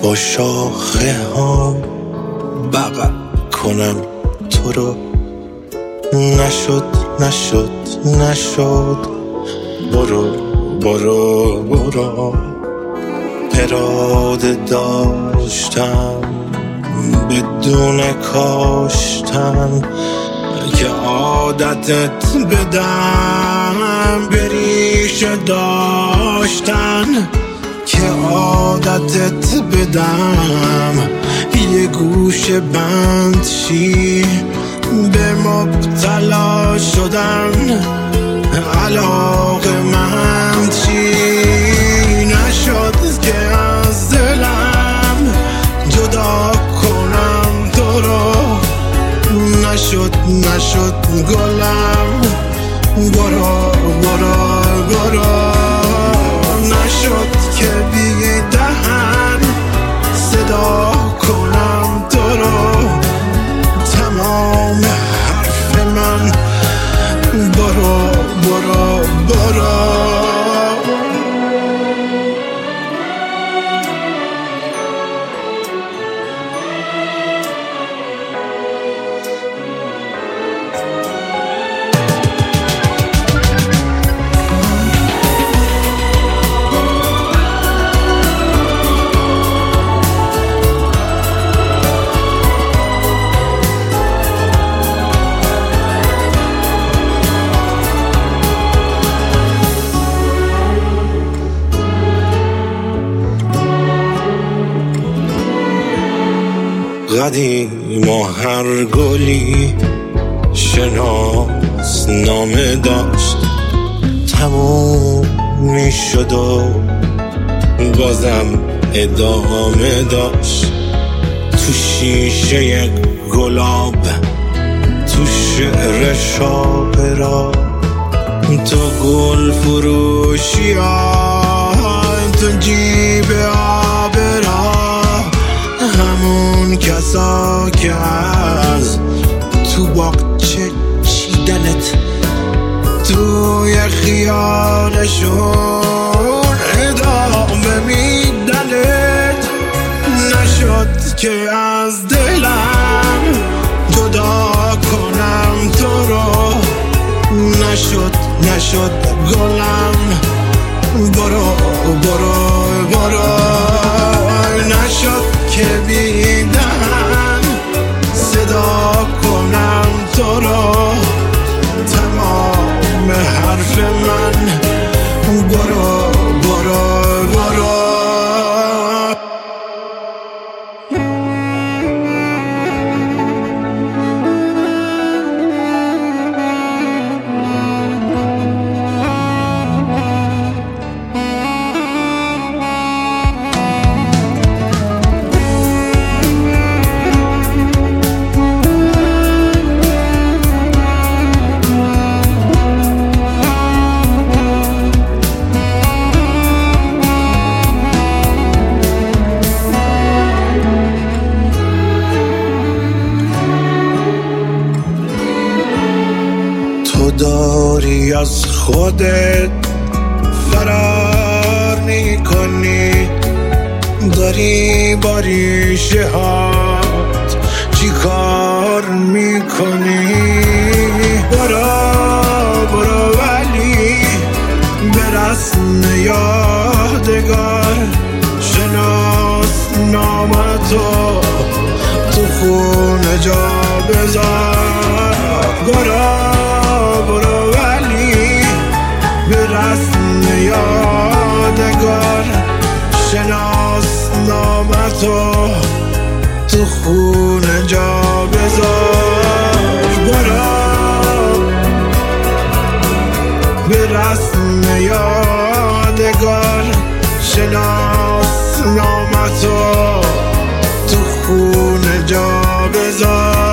با شاخه ها بغل کنم تو رو. نشد نشد نشد، برو برو برو. اراده داشتم بدون کاشتن که عادتت بدم، بریشه داشتن که عادتت بدم. یه گوشه بند شی به مبتلا شدن، علاقه مند شی. نشد که از دلم جدا کنم تو رو. نشد نشد گلم، برو برو برو. نشد که بی دهن صدا کنم تو رو. تمام حرف من برو برو برو. قدیم و هر گلی شناس نامه داشت، تموم می شد و بازم ادامه داشت. تو شیشه گلاب، تو شعر شاعرا، تو گل فروشی ها، تو جیب آبرا. همون کسا که از تو باغچه چیدنت، توی خیالشون ادامه میدنت. نشد که از دلم جدا کنم تو رو. نشد نشد گلم، برو برو برو. نشد که بی دهن صدا کنم تو رو. تمام حرف من برو برو برو. تو داری از خودت فرار میکنی، داری با ریشه هات چی کار میکنی. برو برو ولی به رسم یادگار شناس نامتو تو خونه جا بذار. برو برو ولی به رسم یادگار شناس نامتو تو خونه جا بذار. برو به رسم یادگار شناس نامتو تو خونه جا بذار.